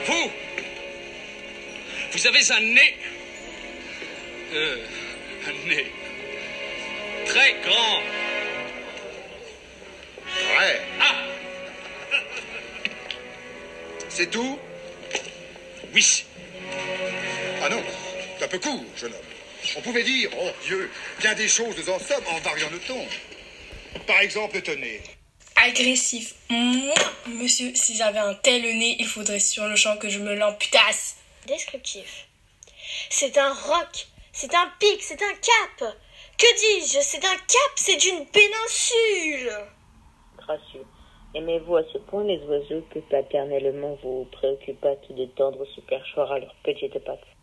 Vous avez un nez. Un nez. Très grand. Ouais. Ah. C'est tout? Oui. Ah non, c'est un peu court, jeune homme. On pouvait dire, oh Dieu, bien des choses nous en sommes en variant de ton. Par exemple, le nez. Agressif. Moi, monsieur, si j'avais un tel nez, il faudrait sur le champ que je me l'amputasse. Descriptif. C'est un roc, c'est un pic, c'est un cap. Que dis-je? C'est un cap, c'est une péninsule. Gracieux. Aimez-vous à ce point les oiseaux que paternellement vous préoccupâtes de tendre ce perchoir à leurs petites pattes?